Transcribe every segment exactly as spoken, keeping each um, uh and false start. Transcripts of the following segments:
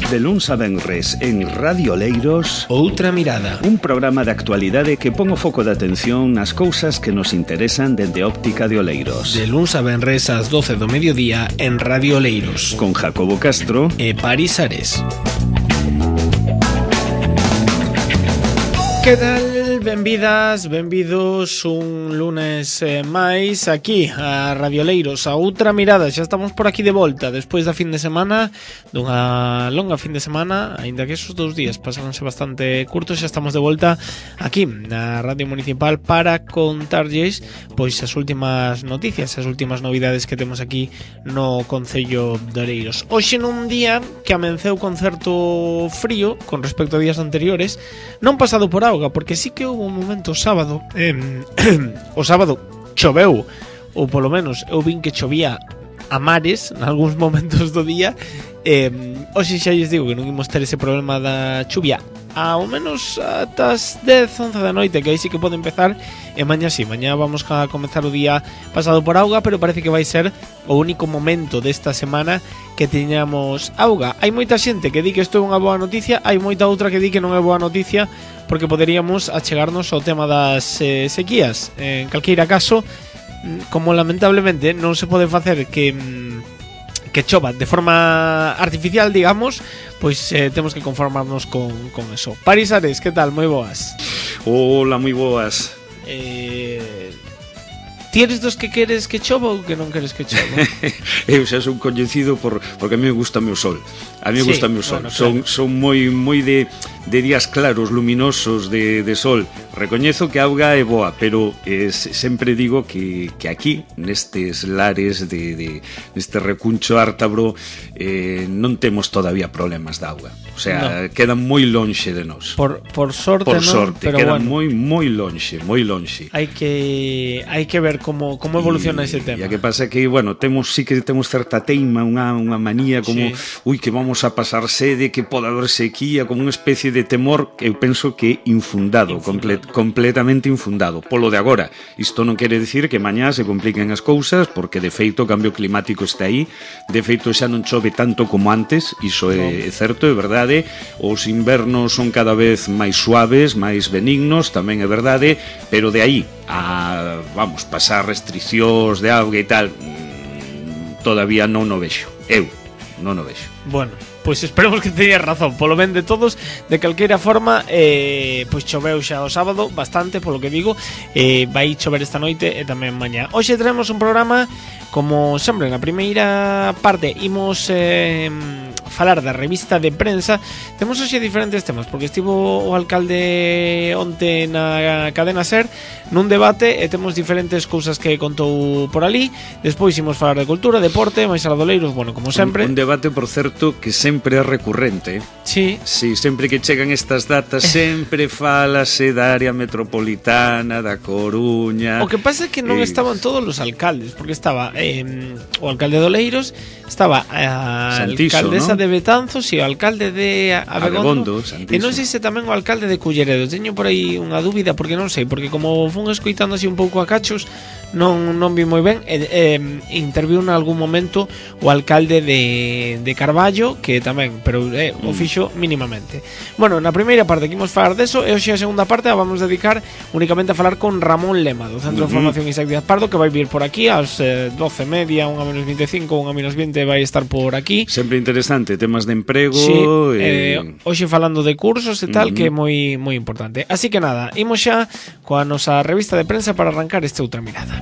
De luns a venres en Radio Oleiros, Outra Mirada, un programa de actualidade que pon o foco de atención nas cousas que nos interesan dende óptica de Oleiros. De luns a venres ás doce do mediodía en Radio Oleiros, con Jacobo Castro e Paris Ares. Que tal? Benvidas, benvidos un lunes eh, máis aquí a Radio Oleiros, a Outra Mirada. Xa estamos por aquí de volta despois da fin de semana, dunha longa fin de semana, aínda que esos dous días pasaronse bastante curtos. Xa estamos de volta aquí na Radio Municipal para contarlles pois as últimas noticias, as últimas novidades que temos aquí no Concello de Oleiros. Hoxe nun día que amenceu con certo frío con respecto a días anteriores, non pasado por auga, porque sí que houve un momento o sábado eh, o sábado choveu, ou polo menos eu vin que chovía a mares nalgúns momentos do día. eh, Hoxe xa lles digo que non imos ter ese problema da chuvia ao menos ata as dez, once da noite, que aí sí que pode empezar. E mañá sí, mañá vamos a comezar o día pasado por auga, pero parece que vai ser o único momento desta semana que teñamos auga. Hai moita xente que di que isto é unha boa noticia, hai moita outra que di que non é boa noticia, porque poderíamos achegarnos ao tema das eh, sequías. En calqueira caso, como lamentablemente non se pode facer que que chova de forma artificial, digamos, pois eh, temos que conformarnos con, con eso. Paris Ares, que tal? Moi boas. Hola, moi boas. Eh... Ti eres dos que queres que chova ou que non queres que chova? Eu xa son coñecido por, porque a mí me gusta o sol. A mí me sí, gusta o sol. Bueno, son, claro. son moi moi de, de días claros, luminosos, de, de sol. Recoñezo que a auga é boa, pero eh, sempre digo que, que aquí, nestes lares de, de neste recuncho ártabro, eh, non temos todavía problemas de auga. O sea, no. Quedan moi lonxe de nós. Por, por sorte, por non? sorte, Pero quedan bueno, moi moi lonxe, moi lonxe. Hai que hai que ver como como evoluciona e, ese tema. E a que pasa que, bueno, temos sí que temos certa teima, unha unha manía como, sí. Ui, que vamos a pasar sede, que pode haber sequía, como unha especie de temor que eu penso que é infundado, comple, completamente infundado. Polo de agora, isto non quere dicir que mañá se compliquen as cousas, porque de feito o cambio climático está aí, de feito xa non chove tanto como antes, iso é, é certo, é verdade. Os invernos son cada vez máis suaves, máis benignos, tamén é verdade, pero de aí a, vamos, pasar restriccións de auga e tal, todavía non o vexo. Eu non o vexo. Bueno, pois esperemos que teñas razón. Polo ben de todos, de calqueira forma, eh, pois choveu xa o sábado bastante, polo que digo, eh, vai chover esta noite e tamén mañá. Hoxe traemos un programa, como sempre, na primeira parte imos eh, falar da revista de prensa. Temos hoxe diferentes temas, porque estivo o alcalde onte na cadena SER nun debate e temos diferentes cousas que contou por ali. Despois imos falar de cultura, deporte, máis aradoleiros, bueno, como sempre. Un, un debate, por certo, que sempre é recurrente. Sí. Sí, sempre que chegan estas datas sempre falase da área metropolitana, da Coruña. O que pasa é que non eh... estaban todos os alcaldes, porque estaba eh, o alcalde de Oleiros, estaba a Santiso, alcaldesa ¿no? de Betanzos e o alcalde de Abegondo, Abegondo e non sei se tamén o alcalde de Culleredo. Teño por aí unha dúbida, porque non sei, porque como fun escoitando así un pouco a cachos, non non vi moi ben. E, eh, interviu en algún momento o alcalde de, de Carballo, que tamén, pero eh, o fixo mínimamente. Bueno, na primeira parte que imos falar deso, e hoxe a segunda parte a vamos dedicar únicamente a falar con Ramón Lema, do Centro uh-huh. de Formación Isaac Díaz Pardo, que vai vir por aquí ás eh, doce e media, unha menos vinte e cinco, unha menos vinte vai estar por aquí. Sempre interesante, temas de emprego. Sí, eh... eh, hoxe falando de cursos e tal, uh-huh. que é moi moi importante. Así que nada, imos xa coa nosa revista de prensa para arrancar esta Outra Mirada.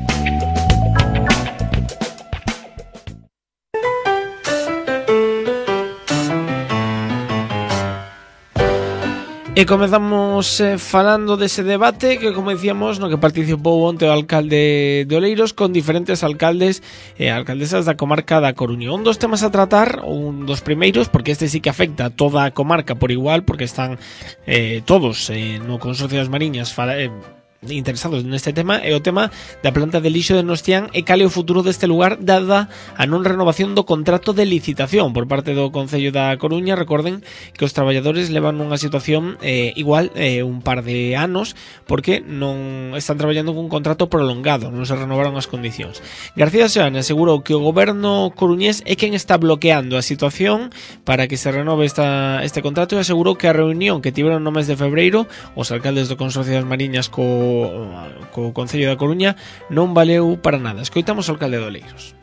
E comezamos eh, falando dese debate que, como decíamos, no que participou onte o alcalde de Oleiros con diferentes alcaldes e alcaldesas da comarca da Coruña. Un dos temas a tratar, un dos primeiros, porque este sí que afecta a toda a comarca por igual, porque están eh, todos eh, no Consorcio das Mariñas fala, eh, interesados neste tema é o tema da planta de lixo de Nostián e cal é o futuro deste lugar dada a non renovación do contrato de licitación por parte do Concello da Coruña. Recorden que os traballadores levan nunha situación eh, igual eh, un par de anos porque non están traballando cun contrato prolongado, non se renovaron as condicións. García Seoane asegurou que o goberno coruñés é quen está bloqueando a situación para que se renove esta, este contrato e asegurou que a reunión que tiveron no mes de febreiro os alcaldes do Consorcio das Mariñas co, co Concello da Coruña non valeu para nada. Escoitamos o alcalde de Oleiros.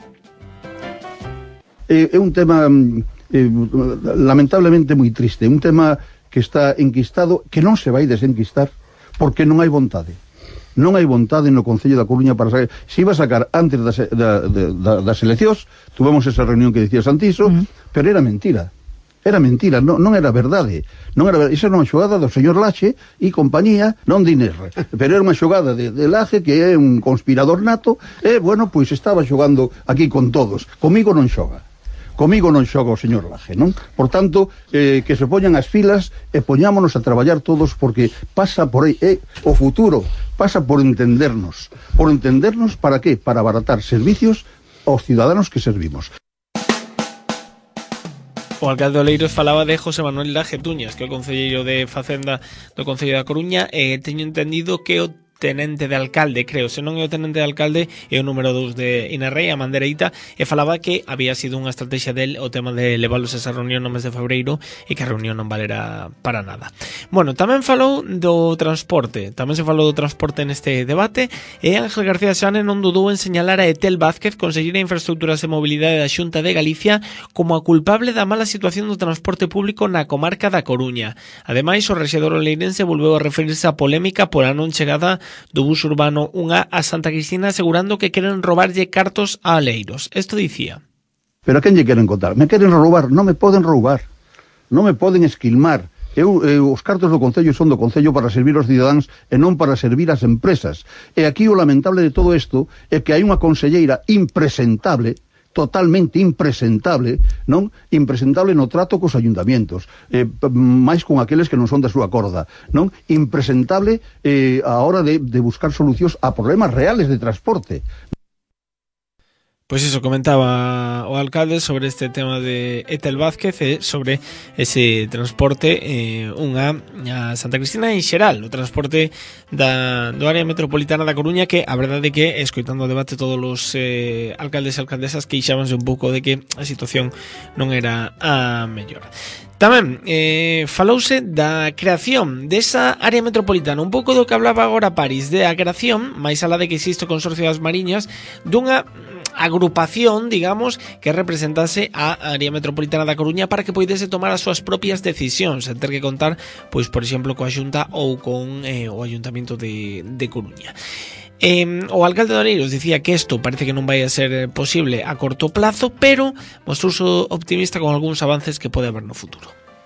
É un tema eh, lamentablemente moi triste, un tema que está enquistado, que non se vai desenquistar porque non hai vontade. Non hai vontade no Concello da Coruña para sacar. Se iba a sacar antes das, da, da, das eleccións, tuvemos esa reunión que dicía Santiso, uh-huh. pero era mentira. Era mentira, non, non era verdade. Non era verdade. Esa era unha xogada do señor Laxe e compañía, non de Inés, pero era unha xogada de, de Laxe, que é un conspirador nato, e, bueno, pois estaba xogando aquí con todos. Comigo non xoga. Comigo non xoga o señor Laje, non? Por tanto, eh, que se poñan as filas e poñámonos a traballar todos, porque pasa por aí, eh, o futuro pasa por entendernos. Por entendernos para qué? Para abaratar servicios aos ciudadanos que servimos. O alcalde de Oleiros falaba de José Manuel Laje Tuñas, que é o concelleiro de Facenda do Concello da Coruña, e teño entendido que o tenente de alcalde, creo, se non é o tenente de alcalde, é o número dous de Inarrei, a Mandereita, e falaba que había sido unha estrategia del o tema de leválos a esa reunión no mes de febreiro e que a reunión non valera para nada. Bueno, tamén falou do transporte, tamén se falou do transporte neste debate, e Ángel García Seoane non dudou en señalar a Etel Vázquez, conselleira de Infraestructuras e Mobilidade da Xunta de Galicia, como a culpable da mala situación do transporte público na comarca da Coruña. Ademais, o rexedor oleirense volveu a referirse á polémica pola non chegada do bus urbano unha a Santa Cristina, asegurando que queren robarlle cartos a Oleiros. Isto dicía: pero a quen lle queren contar? Me queren roubar? Non me poden roubar, non me poden esquilmar. Eu, eu, os cartos do Concello son do Concello para servir aos cidadáns e non para servir as empresas. E aquí o lamentable de todo isto é que hai unha conselleira impresentable, totalmente impresentable, non? Impresentable no trato cos ayuntamientos, eh, máis con aqueles que non son da súa corda, non? Impresentable eh, a hora de, de buscar solucións a problemas reales de transporte. Pois iso comentaba o alcalde sobre este tema de Etel Vázquez e sobre ese transporte eh, unha a Santa Cristina en xeral, o transporte da, do área metropolitana da Coruña, que a verdade que, escoitando o debate, todos os eh, alcaldes e alcaldesas queixábanse un pouco de que a situación non era a mellor. Tamén eh, falouse da creación desa área metropolitana, un pouco do que hablaba agora París, de a creación, máis alá de que existe o Consorcio das Mariñas, dunha agrupación, digamos, que representase a área metropolitana da Coruña para que poidese tomar as súas propias decisións, sen ter que contar, pois, por exemplo, coa Xunta ou con eh, o Ayuntamento de, de Coruña. Eh, o alcalde de Oleiros dicía que isto parece que non vai a ser posible a corto plazo, pero mostrouse optimista con algúns avances que pode haber no futuro.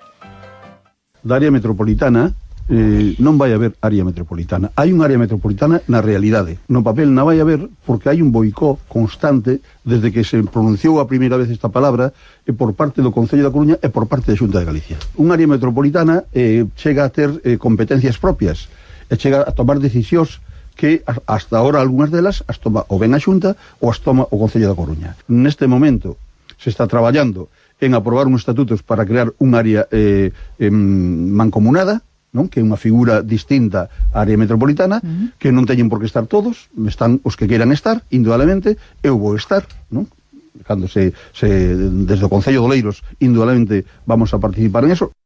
Da área metropolitana Eh, non vai haber área metropolitana. Hai unha área metropolitana na realidade. No papel non vai haber porque hai un boicot constante desde que se pronunciou a primeira vez esta palabra e por parte do Concello da Coruña e por parte da Xunta de Galicia. Unha área metropolitana eh, chega a ter eh, competencias propias e chega a tomar decisións que hasta ahora algunhas delas as toma o ben a Xunta ou as toma o Concello da Coruña. Neste momento se está traballando en aprobar uns estatutos para crear un área eh, eh, mancomunada, non? Que é unha figura distinta á área metropolitana, uh-huh. que non teñen por que estar todos, están os que queiran estar, indudablemente, eu vou estar, non? Cando se, se desde o Concello de Oleiros, indudablemente vamos a participar en eso.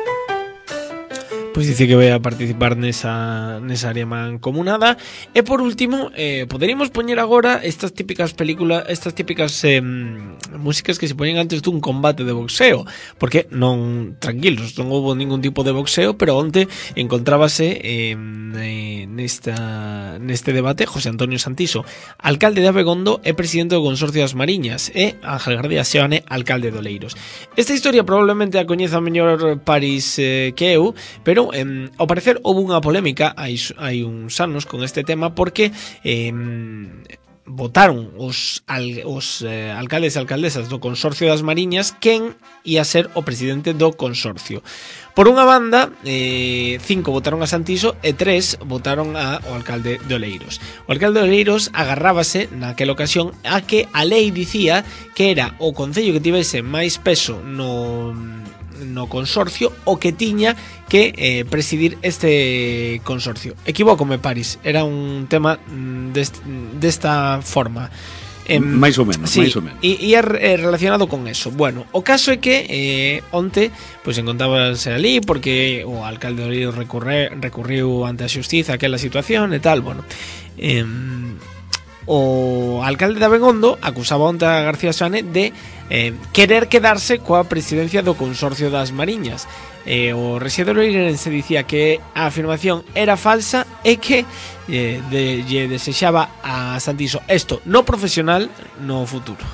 Pois dice que vai a participar nesa, nesa área mancomunada. E por último, eh, poderíamos poñer agora estas típicas películas, estas típicas eh, músicas que se poñen antes dun combate de boxeo, porque non, tranquilos, non houve ningún tipo de boxeo, pero onte encontrábase eh, nesta, neste debate José Antonio Santiso, alcalde de Abegondo e presidente do Consorcio das Mariñas, e Ángel García Seoane, alcalde de Oleiros. Esta historia probablemente a coñeza mellor París eh, que eu, pero Eh, ao parecer houve unha polémica hai, hai uns anos con este tema porque eh, votaron os, al, os eh, alcaldes e alcaldesas do Consorcio das Mariñas quen ia ser o presidente do consorcio. Por unha banda, eh, cinco votaron a Santiso e tres votaron a, o alcalde de Oleiros. O alcalde de Oleiros agarrábase naquela ocasión a que a lei dicía que era o concello que tivese máis peso no... no consorcio o que tiña que eh, presidir este consorcio. Equivócome, Paris, era un tema dest, desta forma. Eh, máis ou menos, sí, máis ou menos. E ia eh, relacionado con eso. Bueno, o caso é que eh, onte pois encontrábase ali porque o alcalde de Oleiros recurre, recurriu ante a xustiza aquela situación e tal, bueno. Eh, o alcalde de Abegondo acusaba onte a García Soane de eh, querer quedarse coa presidencia do Consorcio das Mariñas. Eh, o rexedor oleirense dicía que a afirmación era falsa e que eh, de, lle desexaba a Santiso isto no profesional no futuro.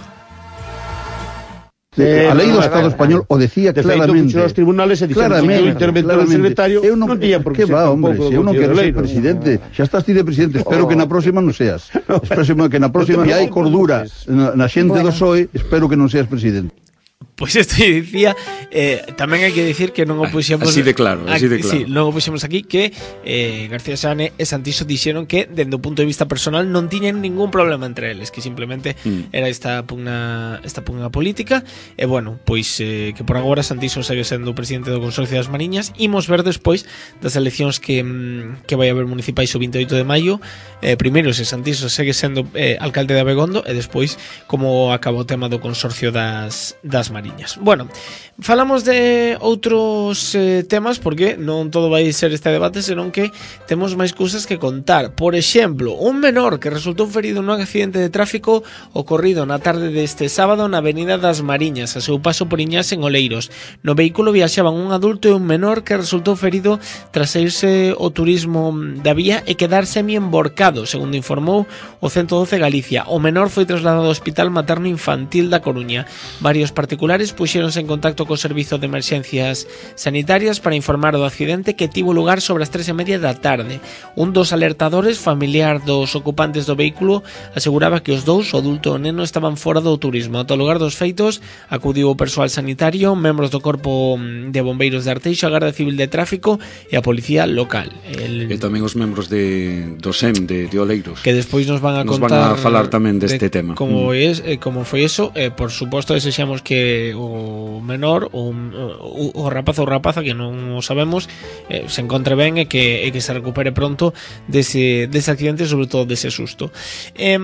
Eh, a lei do Estado español o decía de claramente. Feito, os tribunales e dixeron que o interventor do secretario eu non, non tiña por que ser va, hombre, tampouco se eu non quero ser presidente, xa estás ti de presidente, espero que na próxima non seas. Espero que na próxima, que hai cordura na, na xente do P S O E, espero que non seas presidente. Pois isto dicía, eh, tamén hai que dicir que non o puxemos así de claro, así de claro. Sí, non o puxemos aquí que eh, García Soane e Santiso dixeron que dende o punto de vista personal non tiñen ningún problema entre eles, que simplemente mm. era esta pugna esta pugna política e bueno, pois eh, que por agora Santiso segue sendo o presidente do Consorcio das Mariñas. Imos ver despois das eleccións que, que vai haber municipais o vinte e oito de maio, eh, primeiro se Santiso segue sendo eh, alcalde de Abegondo e despois como acaba o tema do Consorcio das, das Mariñas. Bueno, falamos de outros eh, temas porque non todo vai ser este debate, senón que temos máis cousas que contar. Por exemplo, un menor que resultou ferido nun accidente de tráfico ocorrido na tarde deste sábado na Avenida das Mariñas, a seu paso por Iñás en Oleiros. No vehículo viaxaban un adulto e un menor que resultou ferido tras irse o turismo da vía e quedar semi-emborcado, segundo informou o ciento doce Galicia. O menor foi trasladado ao Hospital Materno Infantil da Coruña. Varios particulares puxéronse en contacto co Servizo de Emerxencias Sanitarias para informar do accidente que tivo lugar sobre as tres e media da tarde. Un dos alertadores, familiar dos ocupantes do vehículo, aseguraba que os dous, o adulto e o neno, estaban fora do turismo. Ata o lugar dos feitos acudiu o persoal sanitario, membros do Corpo de Bombeiros de Arteixo, a Garda Civil de Tráfico e a Policía Local. El... E tamén os membros de, do S E M de, de Oleiros. Que despois nos van a nos contar van a falar tamén deste de tema. Como, mm. es, eh, como foi eso, eh, por suposto desexamos que o menor o, o, o rapaz ou rapaza que non o sabemos eh, se encontre ben e que, e que se recupere pronto dese, dese accidente, sobre todo dese susto. eh,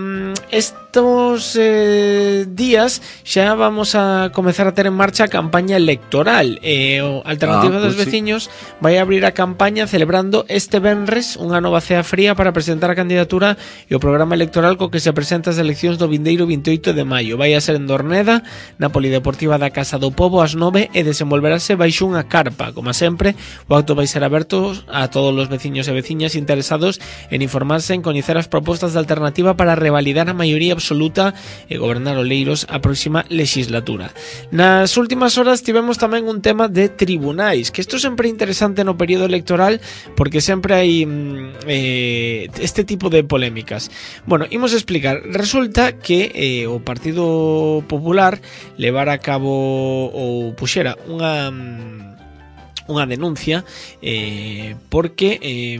estos eh, días xa vamos a comezar a ter en marcha a campaña electoral e eh, o Alternativa ah, dos pues Veciños sí. vai abrir a campaña celebrando este venres unha nova cea fría para presentar a candidatura e o programa electoral co que se presenta as eleccións do vindeiro vinte e oito de maio. Vai a ser en Dorneda, na Polideportiva da Casa do Pobo ás nove e desenvolverase baixo unha carpa. Como sempre, o acto vai ser aberto a todos os veciños e veciñas interesados en informarse, en coñecer as propostas de alternativa para revalidar a maioría absoluta e gobernar Oleiros a próxima legislatura. Nas últimas horas tivemos tamén un tema de tribunais, que isto sempre é interesante no período electoral porque sempre hai eh, este tipo de polémicas. Bueno, imos explicar. Resulta que eh, o Partido Popular levara a cabo ou puxera unha unha denuncia eh, porque eh,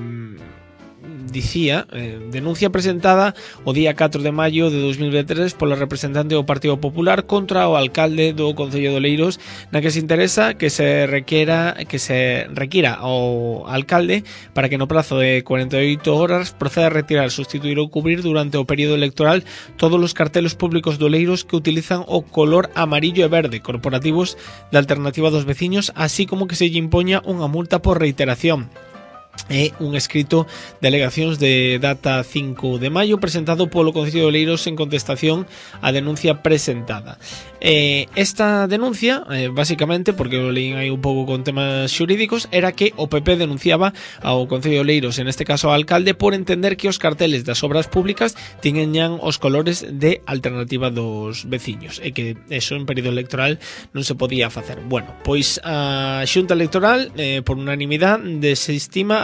dicía, eh, denuncia presentada o día catro de maio de dos mil veintitrés pola representante do Partido Popular contra o alcalde do Concello de Oleiros, na que se interesa que se requiera que se requira ao alcalde para que no prazo de cuarenta e oito horas proceda a retirar, sustituir ou cubrir durante o período electoral todos os cartelos públicos de Oleiros que utilizan o color amarillo e verde corporativos da Alternativa dos Veciños, así como que se lle impoña unha multa por reiteración. É un escrito de alegacións de data cinco de maio presentado polo Concello de Oleiros en contestación á denuncia presentada. Eh, esta denuncia, eh, basicamente, porque o leín aí un pouco con temas xurídicos, era que o P P denunciaba ao Concello de Oleiros, en este caso ao alcalde, por entender que os carteles das obras públicas tiñan os colores de Alternativa dos Veciños e que eso en período electoral non se podía facer. Bueno, pois a Xunta Electoral, eh, por unanimidade, desestima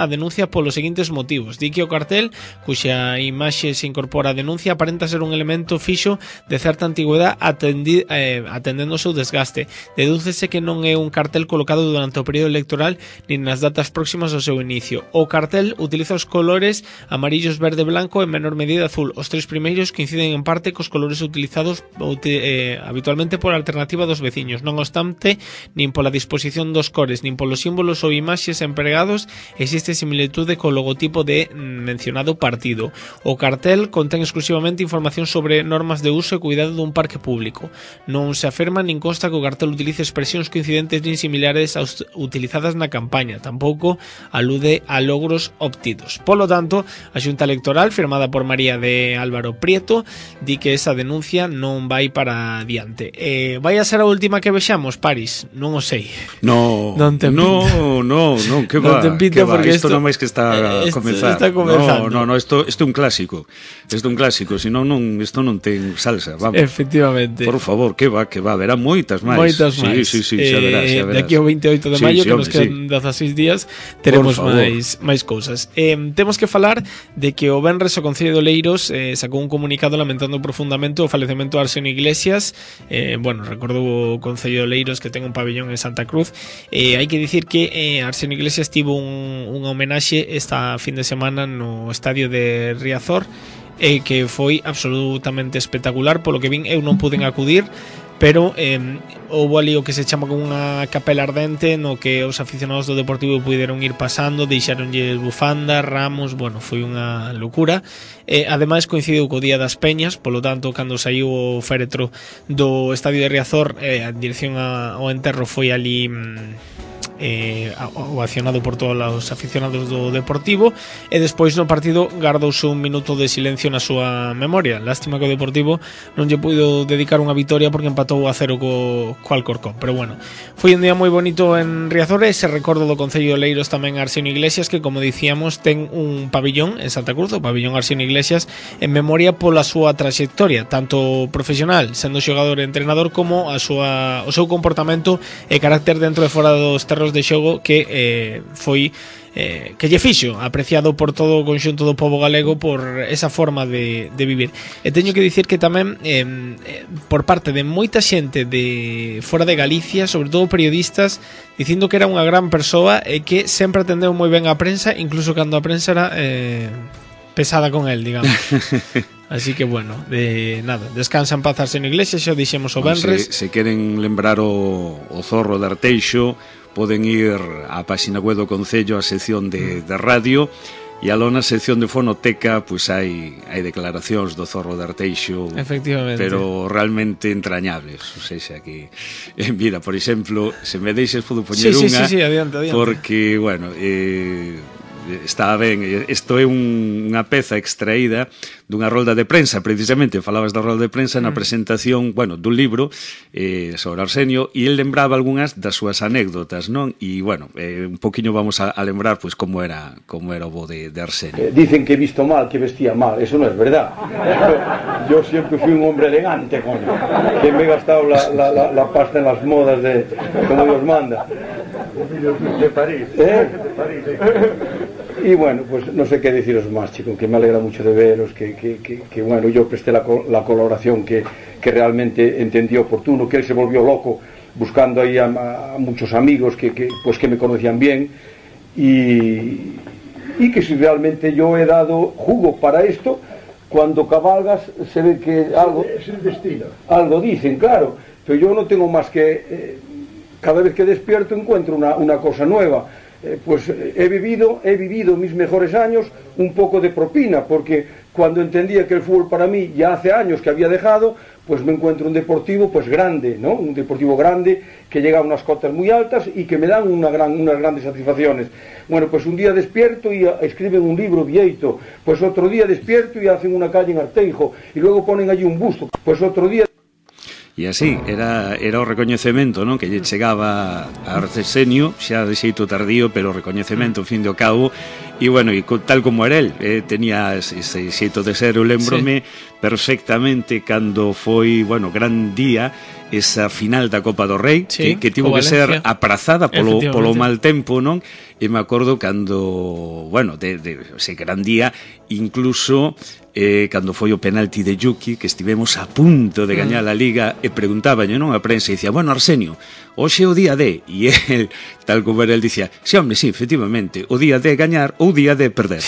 a denuncia polos seguintes motivos. Di que o cartel, cuxa imaxe se incorpora a denuncia, aparenta ser un elemento fixo de certa antigüedade atendi, eh, atendendo o seu desgaste. Dedúcese que non é un cartel colocado durante o período electoral nin nas datas próximas ao seu inicio. O cartel utiliza os colores amarillos, verde e blanco, en menor medida azul. Os tres primeiros coinciden en parte cos colores utilizados eh, habitualmente pola alternativa dos veciños. Non obstante, nin pola disposición dos cores, nin polos símbolos ou imaxes empregados existe similitude co logotipo de mencionado partido. O cartel contén exclusivamente información sobre normas de uso e cuidado dun parque público. Non se afirma nin consta que o cartel utilice expresións coincidentes nin similares aos utilizadas na campaña. Tampouco alude a logros obtidos. Polo tanto, a Xunta Electoral, firmada por María de Álvaro Prieto, di que esa denuncia non vai para adiante. Eh, vai a ser a última que vexamos, Paris? Non o sei. No, non te no, no, no, que va, non que va, isto non máis que está a comenzar. Está comenzando. No, no, no, isto, isto é un clásico. Isto é un clásico, senón non, isto non ten salsa, vamos. Efectivamente. Por favor, que va, que va, verá moitas máis. Moitas máis. Sí, sí, sí, xa verás, xa verás. De aquí ao veintioito de maio, sí, sí, que nos quedan sí. dezaseis días, teremos máis máis cousas. Eh, temos que falar de que o venres o Concello de Oleiros eh, sacou un comunicado lamentando profundamente o falecemento de Arsenio Iglesias. Eh, bueno, recordo o Concello de Oleiros que ten un pabellón en Santa Cruz. Eh, hai que dicir que eh, Arsenio Iglesias tivo un, unha homenaxe esta fin de semana no estadio de Riazor, eh, que foi absolutamente espectacular. Polo que vin, eu non puden acudir, pero eh, houve ali o que se chama como unha capela ardente no que os aficionados do Deportivo puderon ir pasando, deixaronlle bufandas, ramos, bueno, foi unha locura. Eh, ademais coincidiu co Día das Peñas, polo tanto, cando saiu o féretro do estadio de Riazor, eh, a dirección ao enterro foi ali eh, ovacionado por todos os aficionados do Deportivo, e despois no partido gardouse un minuto de silencio na súa memoria. Lástima que o Deportivo non lle puido dedicar unha vitoria porque empatou a cero co, co Alcorcón, pero bueno, foi un día moi bonito en Riazor. E se recordo do Concello de Oleiros tamén Arsenio Iglesias, que como dicíamos ten un pabillón en Santa Cruz, o pabillón Arsenio Iglesias, en memoria pola súa trayectoria tanto profesional, sendo xogador e entrenador, como a súa, o seu comportamento e carácter dentro e fora dos terros de xogo, que eh, foi eh, que lle fixo apreciado por todo o conxunto do pobo galego por esa forma de, de vivir. E teño que dicir que tamén eh, por parte de moita xente de fora de Galicia, sobre todo periodistas, dicindo que era unha gran persoa e que sempre atendeu moi ben a prensa, incluso cando a prensa era eh, pesada con el, digamos. Así que bueno, de nada, descansa en paz Arsenio Iglesias, xa dixemos o venres. Se, se queren lembrar o, o Zorro de Arteixo, poden ir á páxina web do Concello, a sección de, de radio, e aló na sección de fonoteca pois hai hai declaracións do Zorro de Arteixo, efectivamente, pero realmente entrañables. O sea, que en vida, por exemplo, se me deixes podo poñer sí, unha, sí, sí, sí, adiante, adiante. Porque, bueno, eh, está ben, isto é un, unha peza extraída dunha rolda de prensa, precisamente falabas da rolda de prensa na presentación, bueno, dun libro eh, sobre Arsenio, e el lembraba algunhas das súas anécdotas, non? E, bueno, eh, un poquinho vamos a, a lembrar pues como era como era o bo de, de Arsenio. Eh, dicen que he visto mal, que vestía mal, eso no es verdad. Yo, yo siempre fui un hombre elegante, coño, que me he gastado la, la, la, la pasta en las modas de como Dios manda. De París. ¿Eh? De París, sí. Y bueno, pues no sé qué deciros más, chicos, que me alegra mucho de veros, que, que, que, que bueno, yo presté la, la colaboración que, que realmente entendí oportuno, que él se volvió loco buscando ahí a, a muchos amigos que, que, pues que me conocían bien, y, y que si realmente yo he dado jugo para esto, cuando cabalgas se ve que algo, es el destino. Algo dicen, claro, pero yo no tengo más que, eh, cada vez que despierto encuentro una, una cosa nueva. Eh, pues eh, he vivido he vivido mis mejores años un poco de propina, porque cuando entendía que el fútbol para mí ya hace años que había dejado, pues me encuentro un deportivo pues grande, ¿no? Un deportivo grande que llega a unas cotas muy altas y que me dan una gran, unas grandes satisfacciones. Bueno, pues un día despierto y escriben un libro vieito, pues otro día despierto y hacen una calle en Arteijo y luego ponen allí un busto, pues otro día. E así, era, era o recoñecemento, non? Que lle chegaba a Arsenio, xa de xeito tardío, pero o recoñecemento, ao fin de ao cabo, e bueno, e tal como era el, eh, tenía ese xeito de ser, eu lembrome sí. perfectamente cando foi, bueno, gran día esa final da Copa do Rei, sí, que, que tivo que ser aprazada polo, polo mal tempo, non? E me acordo cando, bueno, de, de ese gran día, incluso eh, cando foi o penalti de Yuki, que estivemos a punto de gañar a Liga, e preguntábaño, non, a prensa, e dicía, bueno, Arsenio, hoxe é o día de, e el, tal como era, el dicía, sí, hombre, sí, efectivamente, o día de gañar ou o día de perder.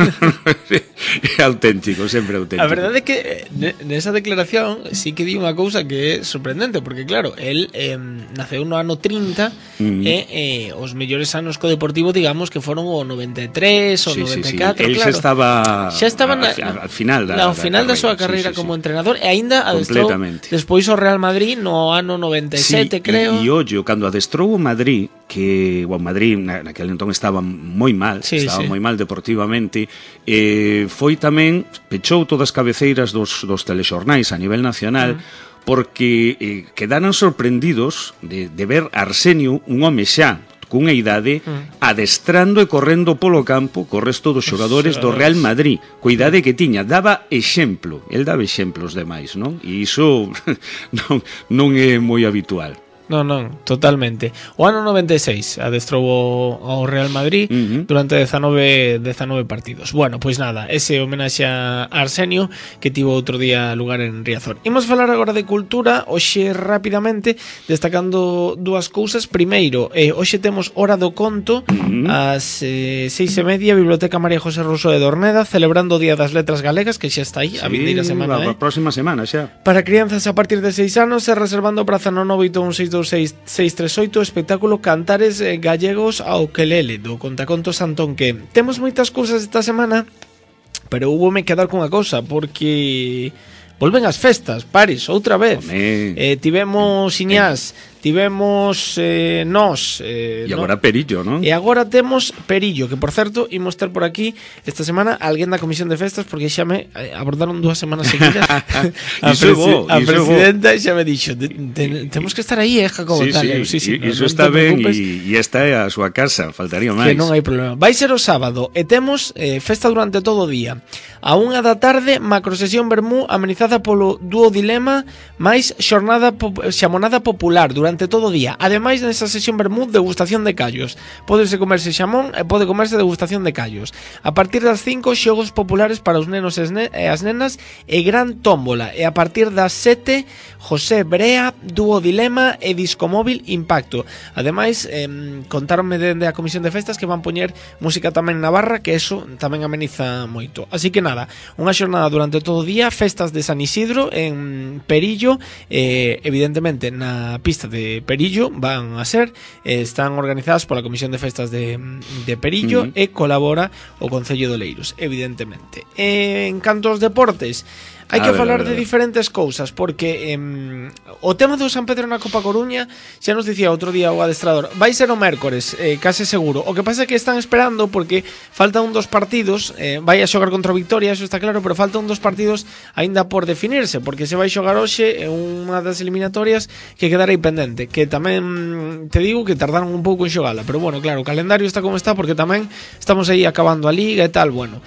É auténtico, sempre auténtico. A verdade é que nesa declaración sí que di unha cousa que é sorprendente, porque claro, el eh, naceu no ano trinta mm. e eh, os mellores anos co Deportivo, digamos, que foron o noventa e tres, o sí, noventa e catro, sí, sí. El claro. xa estaba, xa estaba na, al final da, no, ao final da, da súa carreira sí, sí, como sí. entrenador, e aínda adestrou despois o Real Madrid no ano noventa e sete, sí, creo. E ollo, cando adestrou o Madrid, que o Madrid naquele entón estaba moi mal, sí, estaba sí. moi mal deportivamente, eh, foi tamén, pechou todas as cabeceiras dos, dos telexornais a nivel nacional, mm. porque eh, quedaron sorprendidos de, de ver a Arsenio, un home xa cunha idade, mm. adestrando e correndo polo campo co resto dos xogadores do Real Madrid, coa idade que tiña, daba exemplo, el daba exemplos demais, non? E iso non, non é moi habitual. Non, non, totalmente. O ano noventa e seis adestrou ao Real Madrid uh-huh. durante dezanove partidos. Bueno, pois nada, ese homenaxe a Arsenio que tivo outro día lugar en Riazor. Imos falar agora de cultura, hoxe rapidamente, destacando dúas cousas. Primeiro, eh, hoxe temos Hora do Conto, uh-huh. ás eh, seis e media, Biblioteca María José Rousseau de Dorneda, celebrando o Día das Letras Galegas, que xa está aí, sí, a vindeira semana, a eh? próxima semana xa. Para crianzas a partir de seis anos, e reservando praza no nove oito un seis dous seis seis tres oito, espectáculo Cantares Gallegos ao Quelele do Contacontos Antón, que temos moitas cousas esta semana, pero houve que dar cunha cousa, porque volven as festas, Paris, outra vez. Eh, tivemos Iñás, tivemos eh, nós eh, e agora no? Perillo, non? E agora temos Perillo, que por certo imos ter por aquí esta semana alguén da Comisión de Festas, porque xa me abordaron dúas semanas seguidas. a presi bo, a presidenta xa me dixo te, te, temos que estar aí, eh, Jacobo. Sí, tal, sí, sí, sí, iso no, está no ben e esta é a súa casa, faltaría máis. Que non hai problema. Vai ser o sábado e temos eh, festa durante todo o día. A unha da tarde, macrosesión vermú amenizada polo dúo Dilema, máis xornada xamonada popular durante todo o día. Ademais, nesa sesión vermú, degustación de callos. Pódese comerse xamón e pode comerse degustación de callos. A partir das cinco, xogos populares para os nenos e as nenas e gran tómbola. E a partir das sete, José Brea, dúo Dilema e Discomóvil Impacto. Ademais, eh, contaronme dende a Comisión de Festas que van poñer música tamén na barra, que eso tamén ameniza moito. Así que nada, unha xornada durante todo o día, festas de San Isidro en Perillo, eh, evidentemente na pista de Perillo van a ser, eh, están organizadas pola Comisión de Festas de, de Perillo uh-huh. e colabora o Concello de Oleiros, evidentemente. Eh, en canto aos deportes, hai que ver, falar ver, de diferentes cousas, porque eh, o tema do San Pedro na Copa Coruña, xa nos dicía outro día o adestrador, vai ser o mércores, eh, case seguro. O que pasa é que están esperando porque falta un dos partidos, eh, vai a xogar contra o Victoria, eso está claro, pero falta un dos partidos aínda por definirse, porque se vai xogar hoxe unha das eliminatorias que quedarei pendente, que tamén te digo que tardaron un pouco en xogala, pero bueno, claro, o calendario está como está porque tamén estamos aí acabando a Liga e tal, bueno,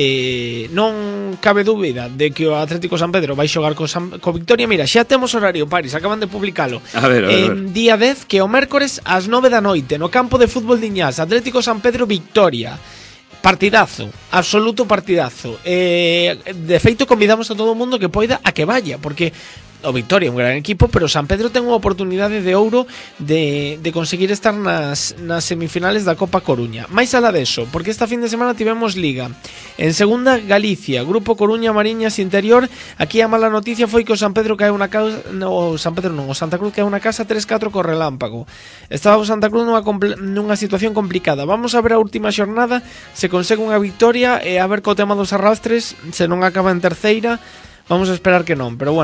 eh, non cabe dúbida de que o Atlético San Pedro vai xogar co, San, co Victoria. Mira, xa temos horario, Paris, acaban de publicalo. A ver, a ver, eh, a ver. Día dez, que o mércores ás nove da noite no campo de fútbol de Iñás, Atlético San Pedro Victoria. Partidazo, absoluto partidazo. Eh, de feito, convidamos a todo o mundo que poida a que vaya, porque o Victoria é un gran equipo, pero San Pedro ten unha oportunidade de ouro de, de conseguir estar nas, nas semifinales da Copa Coruña. Mais alá deso, porque esta fin de semana tivemos Liga. En segunda, Galicia, Grupo Coruña, Mariñas, Interior. Aquí a mala noticia foi que o San Pedro caeu na casa, no, San Pedro non, o Santa Cruz caeu na casa tres catro co relámpago. Estaba o Santa Cruz nunha, nunha situación complicada. Vamos a ver a última xornada se consegue unha victoria e a ver co tema dos arrastres, se non acaba en terceira. Vamos a esperar que non, pero bueno,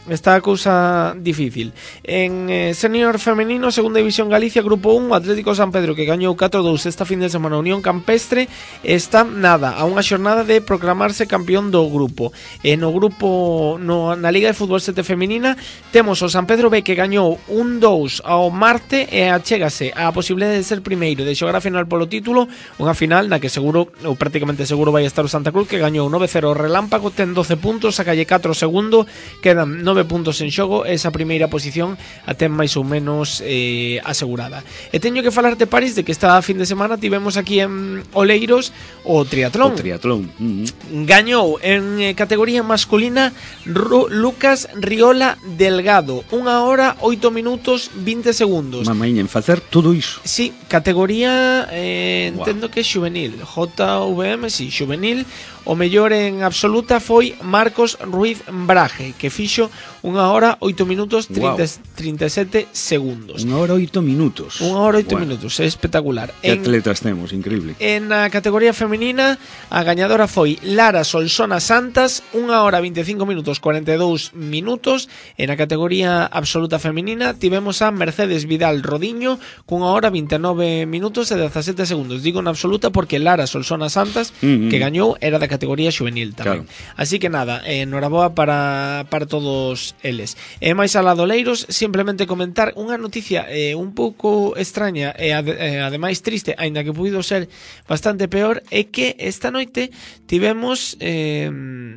está a cousa difícil. En eh, senior femenino, segunda división Galicia, grupo un, Atlético San Pedro, que gañou catro dous esta fin de semana, Unión Campestre, está nada, a unha xornada de proclamarse campeón do grupo. E no grupo, no, na Liga de Fútbol sete femenina, temos o San Pedro B, que gañou un dous ao Marte e achégase a posibilidade de ser primeiro, de xogar a final polo título, unha final na que seguro, ou prácticamente seguro, vai estar o Santa Cruz, que gañou nove cero o Relámpago, ten doce puntos, a calle catro segundo, quedan nove puntos en xogo, esa primeira posición a ten máis ou menos eh, asegurada. E teño que falarte, París, de que esta fin de semana tivemos aquí en Oleiros o triatlón. O triatlón. Mm-hmm. Gañou en eh, categoría masculina Ru Lucas Riola Delgado, unha hora, oito minutos, vinte segundos. Mamaíña, en facer todo iso. Sí, categoría eh, entendo wow. que é xuvenil, J V M, sí, xuvenil. O mellor en absoluta foi Marcos Ruiz Braje, que fixo unha hora, oito minutos, trinta, wow. trinta e sete segundos. Unha hora, oito minutos. Unha hora, oito bueno. minutos, é espectacular. Que en, atletas temos, increíble. En a categoría femenina, a gañadora foi Lara Solsona Santas, unha hora, vinte e cinco minutos, cuarenta e dous minutos. En a categoría absoluta femenina, tivemos a Mercedes Vidal Rodiño, cunha hora, vinte e nove minutos e dezasete segundos. Digo en absoluta porque Lara Solsona Santas, mm-hmm. que gañou, era da categoría xuvenil tamén. Claro. Así que nada, eh, noraboa para, para todos eles. E máis alá do Leiros, simplemente comentar unha noticia eh, un pouco extraña e ade, eh, ademais triste, aínda que puido ser bastante peor, é que esta noite tivemos eh,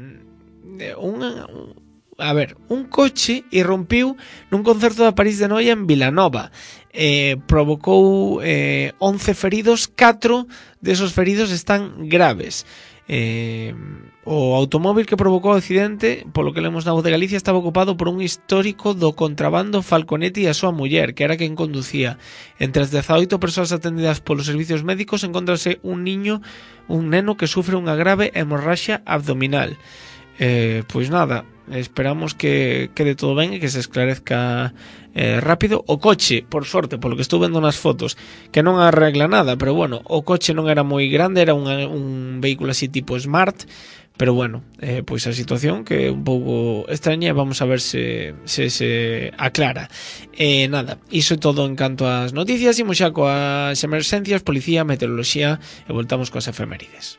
unha... A ver, un coche irrompiu nun concerto da París de Noia en Vilanova. Eh, provocou eh, once feridos, catro desos feridos están graves. Eh, o automóvil que provocou o accidente, polo que lemos na Voz de Galicia, estaba ocupado por un histórico do contrabando Falconetti e a súa muller, que era quen conducía. Entre as dezaoito persoas atendidas polos servicios médicos encontrase un niño, un neno que sufre unha grave hemorraxia abdominal. Eh, pois nada, esperamos que quede todo ben e que se esclarezca eh, rápido. O coche, por sorte, polo que estou vendo nas fotos, que non arregla nada, pero bueno, o coche non era moi grande, era unha, un vehículo así tipo Smart, pero bueno, eh, pois a situación que é un pouco extraña, vamos a ver se se, se aclara. Eh, nada, iso é todo en canto ás noticias. Imos xa coas emerxencias, policía, meteoroloxía e voltamos coas efemérides.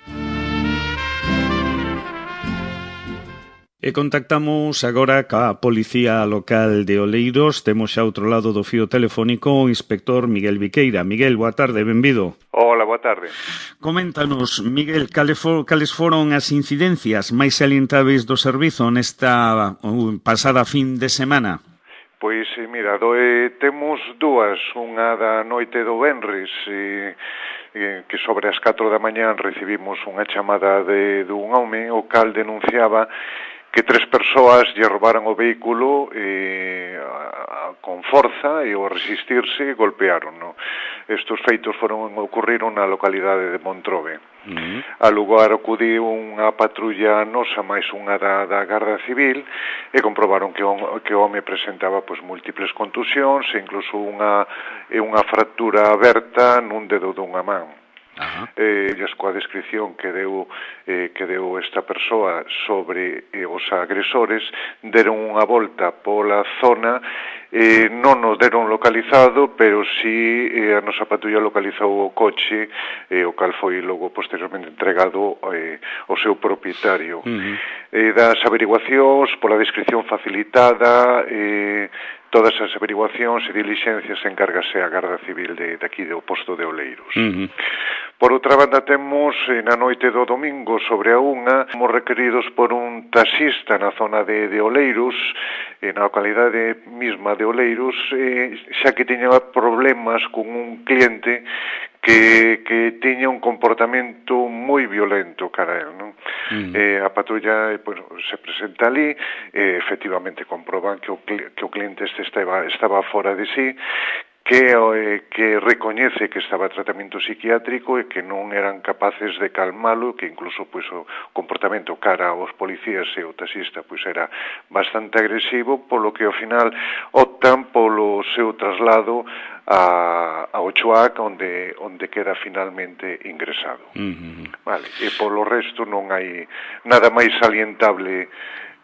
E contactamos agora ca Policía Local de Oleiros. Temos xa outro lado do fío telefónico o inspector Miguel Viqueira. Miguel, boa tarde, benvido. Hola, boa tarde. Coméntanos, Miguel, cales, for, cales foron as incidencias máis salientáveis do servizo nesta uh, pasada fin de semana? Pois, mira, do, eh, temos dúas, unha da noite do venres, eh, eh, que sobre as catro da mañán recibimos unha chamada de dun home, o cal denunciaba que tres persoas lle roubaran o vehículo eh, a, a, con forza e ao resistirse golpearon, no? Estos feitos foron ocurriron na localidade de Montrobe. Uh-huh. Ao lugar acudiu unha patrulla nosa máis unha da, da Garda Civil e comprobaron que o, que o home presentaba pois, múltiples contusións e incluso unha, unha fractura aberta nun dedo dunha man. Uh-huh. Eh, e coa descripción que deu eh, que deu esta persoa sobre eh, os agresores, deron unha volta pola zona, eh, non nos deron localizado, pero si eh, a nosa patrulla localizou o coche, eh, o cal foi logo posteriormente entregado eh, ao seu propietario. Uh-huh. Eh, das averiguacións, pola descripción facilitada, eh, todas as averiguacións e dilixencias encárgase a Garda Civil de, de aquí do posto de Oleiros. Uh-huh. Por outra banda, temos eh, na noite do domingo sobre a unha, fomos requeridos por un taxista na zona de, de Oleiros, eh, na localidade misma de Oleiros, eh, xa que tiña problemas con un cliente que, que tiña un comportamento moi violento cara a él, non? Mm. Eh, a patrulla eh, pues, se presenta ali, eh, efectivamente comproban que o, que o cliente este estaba, estaba fora de sí, que, eh, que recoñece que estaba a tratamento psiquiátrico e que non eran capaces de calmalo, que incluso pois, o comportamento cara aos policías e o taxista pois, era bastante agresivo, polo que ao final optan polo seu traslado a, a Ochoac, onde, onde queda finalmente ingresado. Uh-huh. Vale, e polo resto non hai nada máis salientable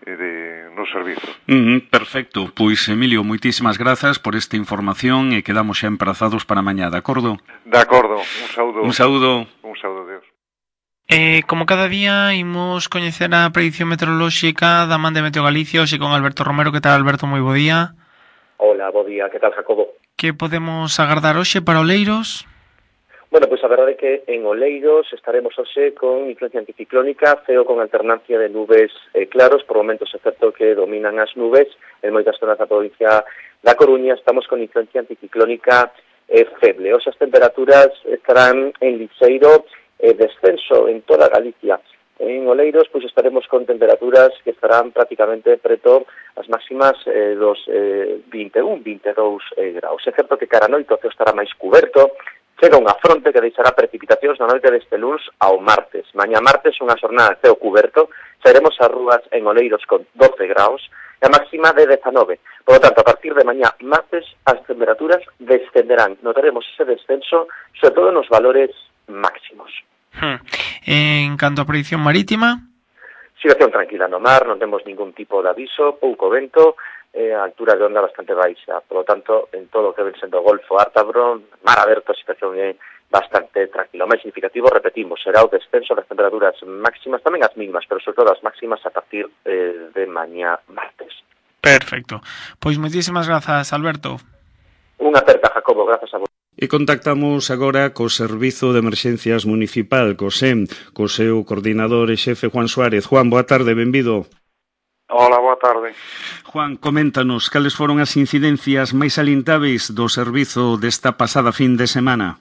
de, no servizo. Mm, perfecto, pois Emilio, moitísimas grazas por esta información e quedamos xa emprazados para mañá, de acordo? De acordo, un saúdo. Un saúdo. Un saúdo, Deus. Eh, como cada día imos coñecer a predicción meteorolóxica da man de Meteo Galicia, hoxe con Alberto Romero. Que tal, Alberto? Moi bo día. Hola, bo día, que tal, Jacobo? Que podemos agardar hoxe para Oleiros? Bueno, pois pues a verdade é que en Oleiros estaremos hoxe con influencia anticiclónica, ceo con alternancia de nubes eh, claros, por momentos excepto que dominan as nubes, en moitas zonas da provincia da Coruña estamos con influencia anticiclónica eh, feble. Hoxe as temperaturas estarán en lixeiro eh, descenso en toda Galicia. En Oleiros pois estaremos con temperaturas que estarán prácticamente preto as máximas eh, dos eh, vinte e un, vinte e dous eh, graus, excepto que cara noite o ceo estará máis cuberto. Chega unha fronte que deixará precipitacións na noite deste luns ao martes. Mañá martes unha xornada de ceo cuberto, sairemos ás rúas en Oleiros con doce graus e a máxima de dezanove. Por lo tanto, a partir de mañá martes as temperaturas descenderán. Notaremos ese descenso, sobre todo nos valores máximos. Hmm. En canto a predicción marítima? Situación tranquila no mar, non temos ningún tipo de aviso, pouco vento, eh, a altura de onda bastante baixa. Por lo tanto, en todo o que ven sendo Golfo Ártabro, mar aberto, a situación é bastante tranquila. O máis significativo, repetimos, será o descenso das temperaturas máximas, tamén as mínimas, pero sobre todo as máximas a partir eh, de mañá martes. Perfecto. Pois moitísimas grazas, Alberto. Unha aperta, Jacobo, grazas a vos. E contactamos agora co Servizo de Emerxencias Municipal, co S E M, co seu coordinador e xefe Juan Suárez. Juan, boa tarde, benvido. Hola, boa tarde. Juan, coméntanos, cales foron as incidencias máis salientáveis do servizo desta pasada fin de semana?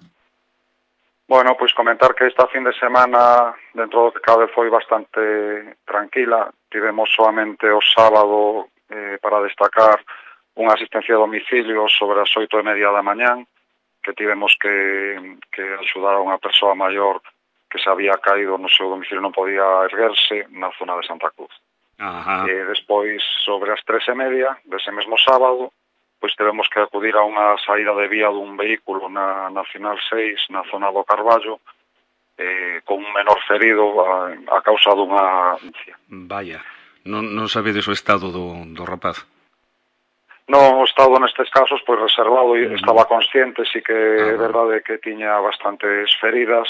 Bueno, pois comentar que esta fin de semana, dentro do que cabe, foi bastante tranquila. Tivemos solamente o sábado eh, para destacar unha asistencia a domicilio sobre as oito e media da mañán, que tivemos que, que axudar a unha persoa maior que se había caído no seu domicilio, non podía erguerse, na zona de Santa Cruz. Ajá. E despois, sobre as tres e media dese mesmo sábado, pois tivemos que acudir a unha saída de vía dun vehículo na Nacional seis, na zona do Carballo, eh, con un menor ferido a, a causa dunha... Vaya, non, non sabedes o estado do, do rapaz? Non, o estado nestes casos, pois reservado, e estaba consciente, sí que é ah, verdade que tiña bastantes feridas,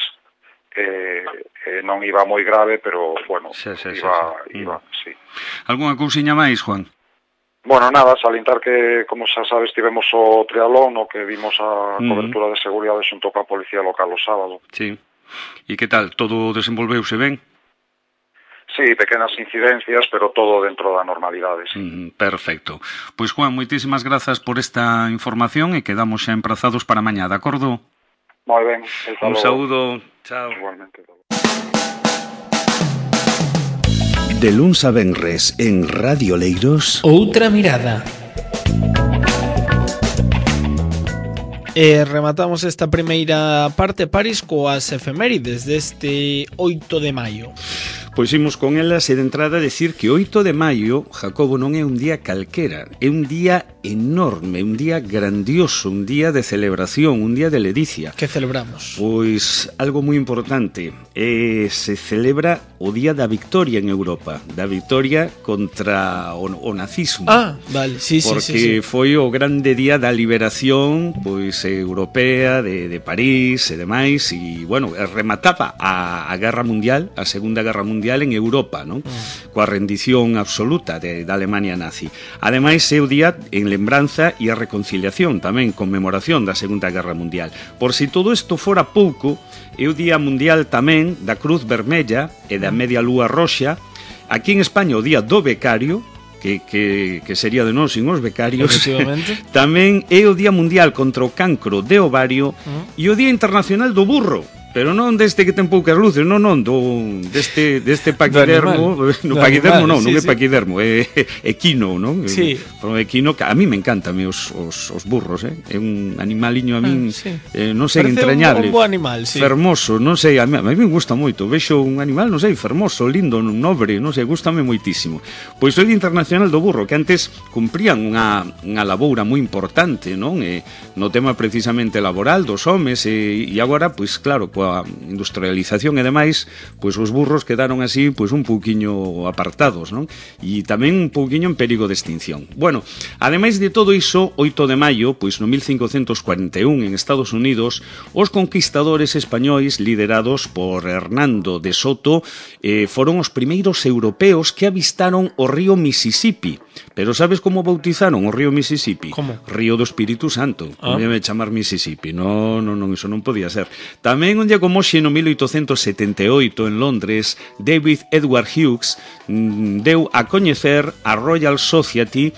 eh, eh, non iba moi grave, pero, bueno, sí, sí, iba, sí, sí. iba, sí. Algúnha cousiña máis, Juan? Bueno, nada, salientar que, como xa sabes, tivemos o triatlón, no que vimos a Mm. cobertura de seguridade xunto coa Policía Local o sábado. Sí. E que tal? Todo desenvolveuse ben? Sí, pequenas incidencias, pero todo dentro da normalidade, sí. Mm, perfecto. Pois, Juan, moitísimas grazas por esta información e quedamos xa emprazados para mañá, de acordo? Moi ben. Un saúdo. Chao. Igualmente. De luns a venres en Radio Oleiros. Outra mirada. E rematamos esta primeira parte, Paris, coas efemérides deste oito de maio. Pois imos con elas e de entrada decir que oito de maio, Jacobo, non é un día calquera, é un día enorme, un día grandioso, un día de celebración, un día de ledicia. Que celebramos? Pois algo moi importante, eh, se celebra o Día da Victoria en Europa, da victoria contra o, o nazismo. Ah, vale, sí, sí, porque sí, sí. foi o grande día da liberación, pois, europea, de, de París e demais, e, bueno, remataba a, a Guerra Mundial, a Segunda Guerra Mundial en Europa, non? Mm. Coa rendición absoluta de, da Alemania nazi. Ademais, é o día en lembranza e a reconciliación, tamén conmemoración da Segunda Guerra Mundial. Por si todo isto fora pouco, é o día mundial tamén da Cruz Vermella e da Media Lúa Roxa. Aquí en España o día do becario, que, que, que sería de nós sin os becarios. Tamén é o día mundial contra o cancro de ovario uh-huh. e o día internacional do burro. Pero non deste que ten poucas luces, non, non, do, deste, deste paquidermo, no paquidermo non, non é paquidermo, é equino, non? Sí. Pero equino, a mí me encantan os, os, os burros, eh? É un animaliño a min, ah, sí. eh, non sei, parece entrañable. Un, un bo animal, sí. Fermoso, non sei, a mí, a mí me gusta moito, vexo un animal, non sei, fermoso, lindo, nobre, non sei, gustame moitísimo. Pois o Día Internacional do Burro, que antes cumprían unha, unha laboura moi importante, non? E, no tema precisamente laboral dos homes, e, e agora, pois claro, coa coa industrialización e demais, pois os burros quedaron así, pois un pouquiño apartados, non? E tamén un pouquiño en perigo de extinción. Bueno, ademais de todo iso, oito de maio, pois no mil cincocentos cuarenta e un en Estados Unidos, os conquistadores españois liderados por Hernando de Soto eh, foron os primeiros europeos que avistaron o río Mississippi. Pero sabes como bautizaron o río Mississippi? Como? Río do Espírito Santo. Ah. Como ia chamar Mississippi? No, no, non, iso non podía ser. Tamén un día como hoxe no mil oitocentos setenta e oito en Londres, David Edward Hughes mm, deu a coñecer a Royal Society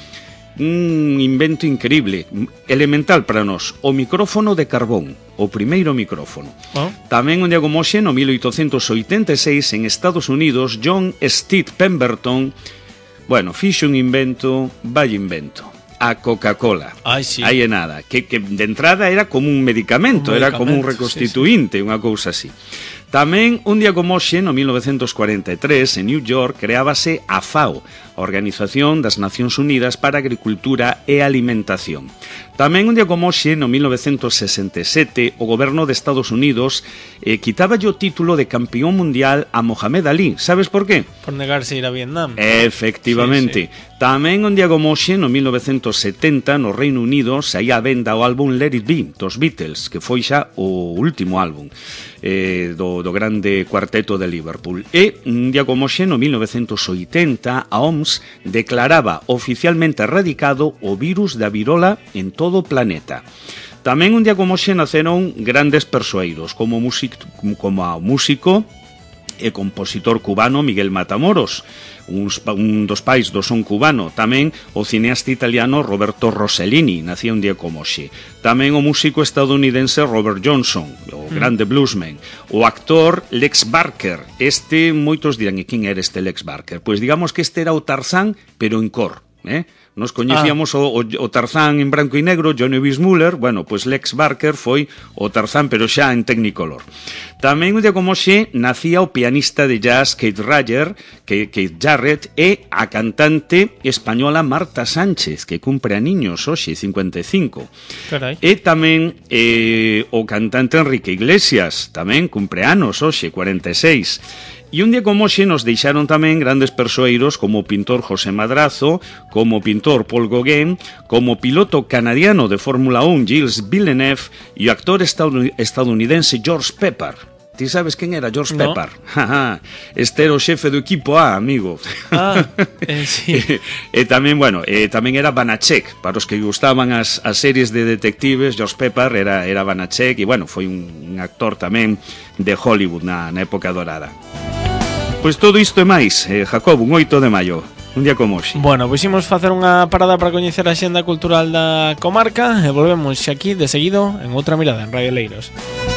un invento increíble, elemental para nós, o micrófono de carbón, o primeiro micrófono. Oh. Tamén un día como hoxe no mil oitocentos oitenta e seis en Estados Unidos, John Steed Pemberton, bueno, fixo un invento, vai invento, a Coca-Cola. Ai, sí. Aí é nada, que, que de entrada era como un medicamento, un era como un medicamento, reconstituinte, sí, sí. Unha cousa así. Tamén, un día como hoxe, no mil novecentos cuarenta e tres, en New York, creábase a FAO, a Organización das Nacións Unidas para a Agricultura e Alimentación. Tamén, un día como hoxe, no mil novecentos sesenta e sete, o goberno de Estados Unidos eh, quitaba o título de campeón mundial a Mohamed Ali. Sabes por qué? Por negarse a ir a Vietnam. Efectivamente. Sí, sí. Tamén, un día como hoxe, no mil novecentos setenta, no Reino Unido, saía a venda o álbum Let It Be, dos Beatles, que foi xa o último álbum eh, do, do grande cuarteto de Liverpool. E, un día como hoxe, no mil novecentos oitenta, a O M S declaraba oficialmente erradicado o virus da virola en todo o planeta. Tamén, un día como hoxe, naceron grandes persoeiros, como, music, como a músico e compositor cubano Miguel Matamoros, uns, un dos pais do son cubano. Tamén o cineasta italiano Roberto Rossellini, nacía un día como hoxe. Tamén o músico estadounidense Robert Johnson, o grande bluesman. O actor Lex Barker, este moitos dirán, e quen era este Lex Barker? Pois digamos que este era o Tarzán, pero en cor, eh? Nos coñecíamos ah. o, o Tarzán en branco e negro, Johnny Weissmuller, bueno, pois Lex Barker foi o Tarzán, pero xa en Technicolor. Tamén, un día como hoxe, nacía o pianista de jazz Keith Rayer, que, Keith Jarrett, e a cantante española Marta Sánchez, que cumpre a niños hoxe, cincuenta e cinco. Carai. E tamén eh, o cantante Enrique Iglesias, tamén cumpre anos hoxe, cuarenta e seis. E un día como hoxe nos deixaron tamén grandes persoeiros como o pintor José Madrazo, como o pintor Paul Gauguin, como o piloto canadiano de Fórmula un Gilles Villeneuve e o actor estadounidense George Pepper. Ti sabes quen era George no. Pepper? Este era o xefe do equipo A, amigo. Ah, eh, sí. e, e tamén, bueno, e tamén era Banachek, para os que gustaban as, as series de detectives, George Pepper era, era Banachek, e, bueno, foi un, un actor tamén de Hollywood na, na época dorada. Pois todo isto e máis, eh, Jacob, un oito de maio, un día como hoxe. Bueno, pois imos facer unha parada para coñecer a xenda cultural da comarca e volvemos aquí de seguido en outra mirada en Radio Leiros.